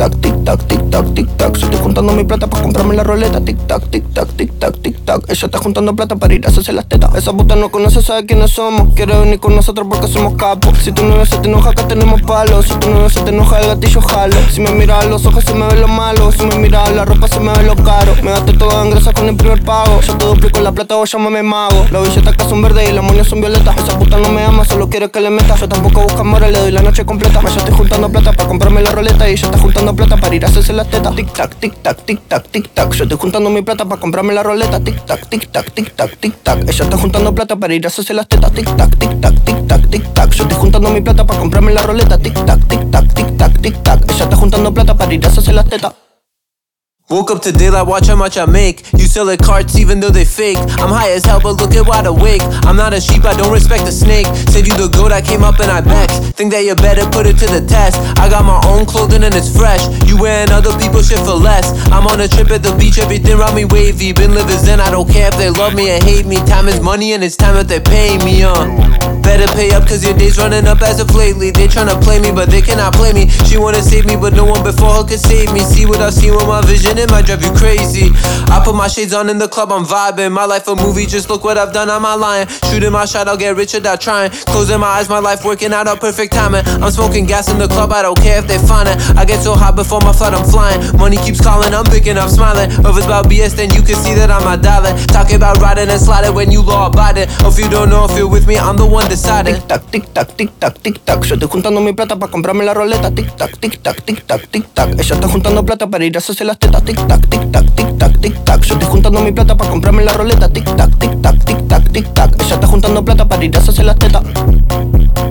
tac, tic tac, tic tac, tic tac. Yo estoy juntando mi plata para comprarme la roleta. Tic tac, tic tac, tic tac, tic tac. Ella está juntando plata para ir a hacerse las tetas. Esa puta no conoce, sabe quiénes somos. Quiere venir con nosotros porque somos capos. Si tu novio se te enoja, acá tenemos palos. Si tu novio se te enoja, el gatillo jalo. Si me mira a los ojos, se me ve lo malo. Si me mira a la ropa, se me ve lo caro. Me gasté todo en grasa con el primer pago. Yo te duplico la plata, vos llámame mago. Las billetas acá son verdes y las monedas son violetas. Esa puta no me ama, solo quiere que le meta. Yo tampoco busco amor, le doy la noche completa. Yo estoy juntando plata para comprarme la roleta. Y ella está juntando plata para ir a hacerse las tetas. Tic tac, tic tac, tic tac, tic tac. Yo estoy juntando mi plata para comprarme la roleta. Tic tac, tic tac, tic tac, tic tac. Ella está juntando plata para ir a hacerse las tetas. Tic tac, tic tac, tic tac, tic tac. Yo estoy juntando mi plata para comprarme la roleta. Tic tac, tic tac, tic tac, tic tac. Ella está juntando plata para ir a hacerse las tetas. Woke up to daylight, watch how much I make. You sell at carts even though they fake. I'm high as hell, but look at wide awake. I'm not a sheep, I don't respect a snake. Said you the goat, I came up and I vexed. Think that you better put it to the test. I got my own clothing and it's fresh. You wearing other people's shit for less. I'm on a trip at the beach, everything around me wavy. Been living zen, I don't care if they love me or hate me. Time is money and it's time that they pay me, Better pay up cause your day's running up as of lately. They tryna play me but they cannot play me. She wanna save me but no one before her could save me. See what I've seen with my vision, it might drive you crazy. I put my shades on in the club, I'm vibing. My life a movie, just look what I've done, I'm not lying. Shooting my shot, I'll get rich without trying. Closing my eyes, my life working out a perfect timing. I'm smoking gas in the club, I don't care if they find it. I get so hot before my flight, I'm flying. Money keeps calling, I'm picking up, smiling. If it's about BS, then you can see that I'm not dialing. Talking about riding and sliding when you law abiding. If you don't know if you're with me, I'm the one deciding. Tic tac, tic tac, tic tac, tic tac. Yo estoy juntando mi plata para comprarme la roleta. Tic tac, tic tac, tic tac, tic tac. Ella está juntando plata para ir a hacerse las tetas. Tic tac, tic tac, tic tac, tic tac. Yo estoy juntando mi plata para comprarme la roleta. Tic tac, tic tac, tic tac, tic tac. Ella está juntando plata para ir a hacerse las tetas.